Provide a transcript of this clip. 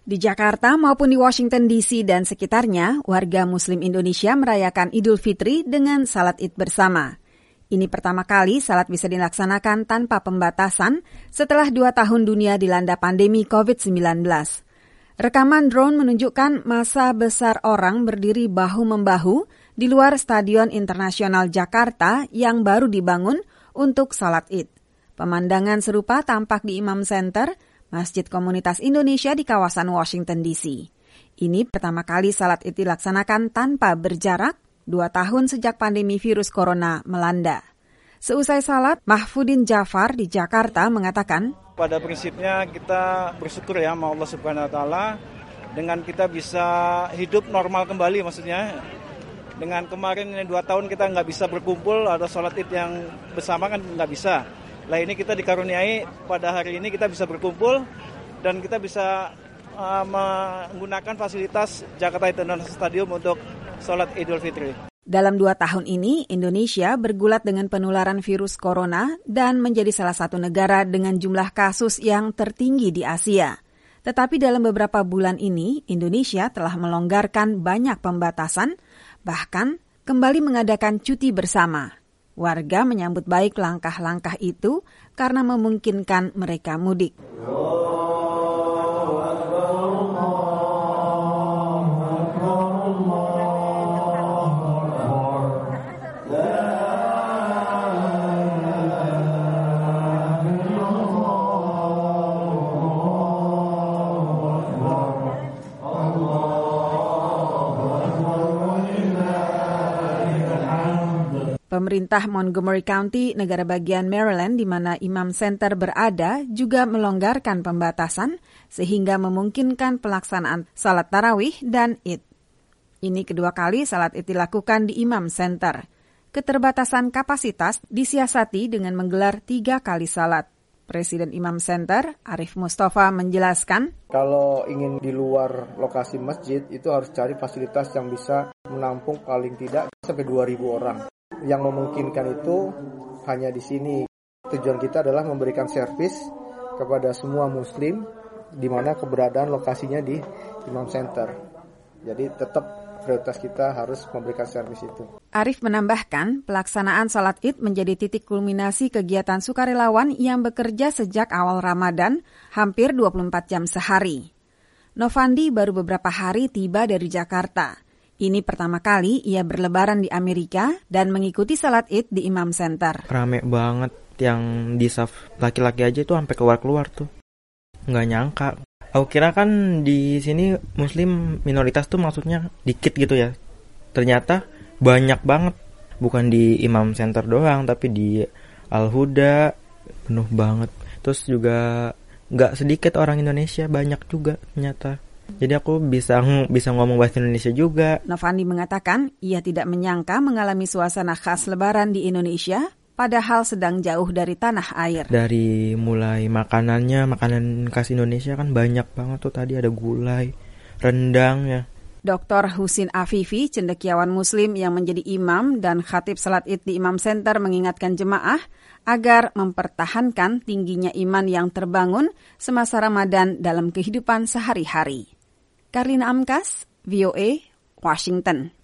Di Jakarta maupun di Washington DC dan sekitarnya, warga Muslim Indonesia merayakan Idul Fitri dengan salat Id bersama. Ini pertama kali salat bisa dilaksanakan tanpa pembatasan setelah 2 tahun dunia dilanda pandemi COVID-19. Rekaman drone menunjukkan massa besar orang berdiri bahu-membahu di luar Stadion Internasional Jakarta yang baru dibangun untuk salat Id. Pemandangan serupa tampak di Imam Center, Masjid Komunitas Indonesia di kawasan Washington DC. Ini pertama kali salat Id dilaksanakan tanpa berjarak 2 tahun sejak pandemi virus corona melanda. Seusai salat, Mahfudin Jafar di Jakarta mengatakan, pada prinsipnya kita bersyukur ya sama Allah Subhanahu wa taala dengan kita bisa hidup normal kembali, maksudnya dengan kemarin 2 tahun kita nggak bisa berkumpul, ada salat Id yang bersama kan nggak bisa. Lah ini kita dikaruniai pada hari ini kita bisa berkumpul dan kita bisa menggunakan fasilitas Jakarta International Stadium untuk sholat Idul Fitri. Dalam 2 tahun ini, Indonesia bergulat dengan penularan virus corona dan menjadi salah satu negara dengan jumlah kasus yang tertinggi di Asia. Tetapi dalam beberapa bulan ini, Indonesia telah melonggarkan banyak pembatasan, bahkan kembali mengadakan cuti bersama. Warga menyambut baik langkah-langkah itu karena memungkinkan mereka mudik. Pemerintah Montgomery County, negara bagian Maryland, di mana Imam Center berada, juga melonggarkan pembatasan sehingga memungkinkan pelaksanaan salat tarawih dan Id. Ini kedua kali salat Id dilakukan di Imam Center. Keterbatasan kapasitas disiasati dengan menggelar 3 kali salat. Presiden Imam Center, Arif Mustafa, menjelaskan, kalau ingin di luar lokasi masjid, itu harus cari fasilitas yang bisa menampung paling tidak sampai 2.000 orang. Yang memungkinkan itu hanya di sini. Tujuan kita adalah memberikan servis kepada semua muslim di mana keberadaan lokasinya di Imam Center. Jadi tetap prioritas kita harus memberikan servis itu. Arif menambahkan, pelaksanaan salat Id menjadi titik kulminasi kegiatan sukarelawan yang bekerja sejak awal Ramadan, hampir 24 jam sehari. Novandi baru beberapa hari tiba dari Jakarta. Ini pertama kali ia berlebaran di Amerika dan mengikuti salat Id di Imam Center. Rame banget, yang di saf laki-laki aja tuh sampai keluar-keluar tuh. Nggak nyangka. Aku kira kan di sini muslim minoritas tuh maksudnya dikit gitu ya. Ternyata banyak banget. Bukan di Imam Center doang, tapi di Al-Huda penuh banget. Terus juga nggak sedikit orang Indonesia, banyak juga ternyata. Jadi aku bisa ngomong bahasa Indonesia juga. Novandi mengatakan ia tidak menyangka mengalami suasana khas Lebaran di Indonesia, padahal sedang jauh dari tanah air. Dari mulai makanan khas Indonesia kan banyak banget tuh. Tadi ada gulai, rendang ya. Dr. Husin Afifi, cendekiawan Muslim yang menjadi imam dan khatib salat Id di Imam Center, mengingatkan jemaah agar mempertahankan tingginya iman yang terbangun semasa Ramadan dalam kehidupan sehari-hari. Karlina Amkas, VOA, Washington.